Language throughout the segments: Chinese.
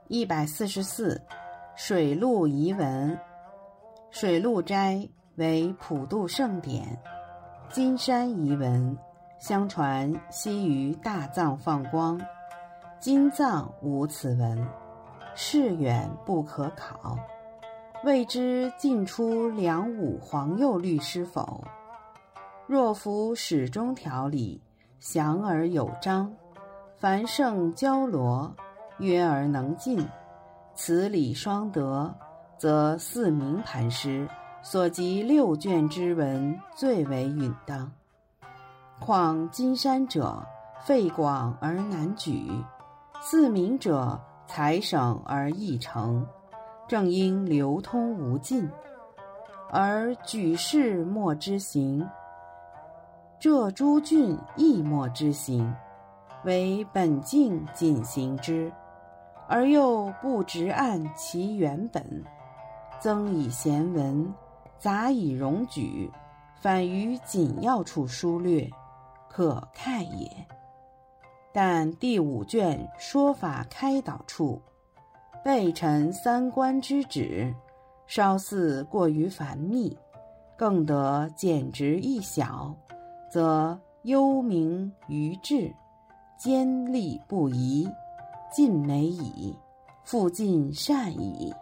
144水陆遗文。水陆斋为普渡盛典，金山遗文，相传昔于大藏放光，今藏无此文，事远不可考，未知进出梁武黄右律师否？若服始终条理，详而有章，凡圣交罗，约而能进，此理双得，则四明盘师所集6卷之文最为允当。况金山者，费广而难举；四明者，财省而易成，正应流通无尽。而举世莫之行，这诸郡亦莫之行，为本境仅行之，而又不直按其原本，增以闲文，杂以容举，反于紧要处疏略，可看也。但第5卷说法开导处，备陈3观之旨，稍似过于繁密，更得简直一小，则幽明于志，坚立不移，尽美矣，复尽善矣。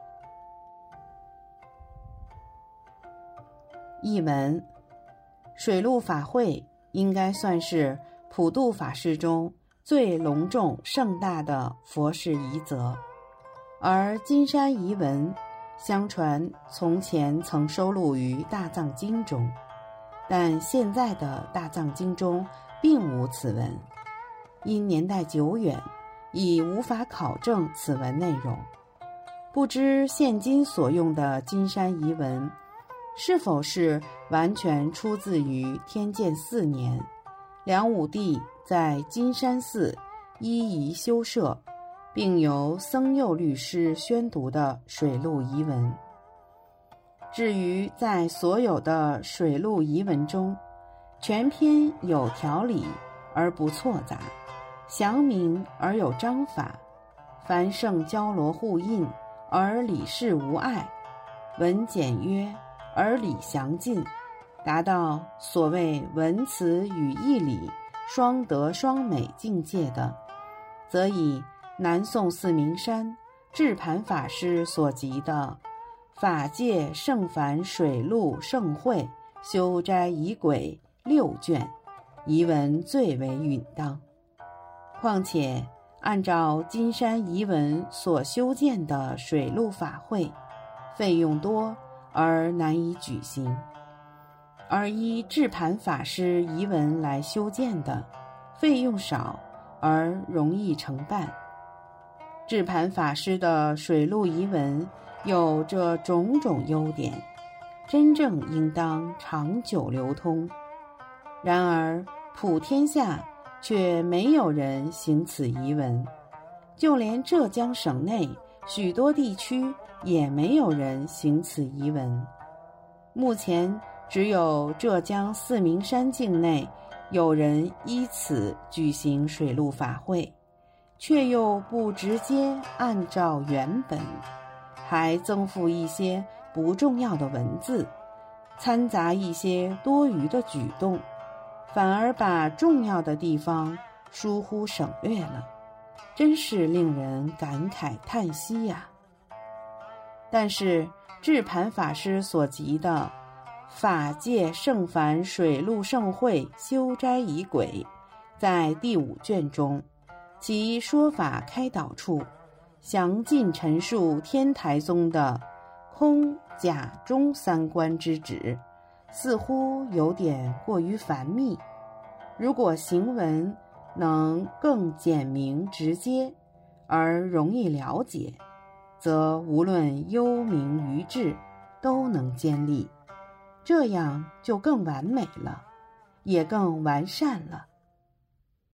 译文：水陆法会应该算是普渡法事中最隆重盛大的佛事仪则，而金山遗文相传从前曾收录于大藏经中，但现在的大藏经中并无此文，因年代久远，已无法考证此文内容。不知现今所用的金山遗文是否是完全出自于天监4年，梁武帝在金山寺一一修设，并由僧佑律师宣读的水陆遗文。至于在所有的水陆遗文中，全篇有条理而不错杂，详明而有章法，凡圣交罗互印而理事无碍，文简约而理详尽，达到所谓文辞与义理双得双美境界的，则以南宋四明山智盘法师所集的法界圣凡水陆盛会修斋仪轨6卷遗文最为允当。况且按照金山遗文所修建的水陆法会，费用多而难以举行，而依智盘法师遗文来修建的，费用少而容易承办。智盘法师的水陆遗文有这种种优点，真正应当长久流通。然而普天下却没有人行此遗文，就连浙江省内许多地区也没有人行此遗文。目前只有浙江四明山境内有人依此举行水陆法会，却又不直接按照原本，还增附一些不重要的文字，掺杂一些多余的举动，反而把重要的地方疏忽省略了，真是令人感慨叹息呀。但是智盘法师所集的法界圣凡水陆盛会修斋仪轨，在第5卷中，其说法开导处详尽陈述天台宗的空假中3观之旨，似乎有点过于繁密。如果行文能更简明直接而容易了解，则无论幽明于志都能坚立，这样就更完美了，也更完善了。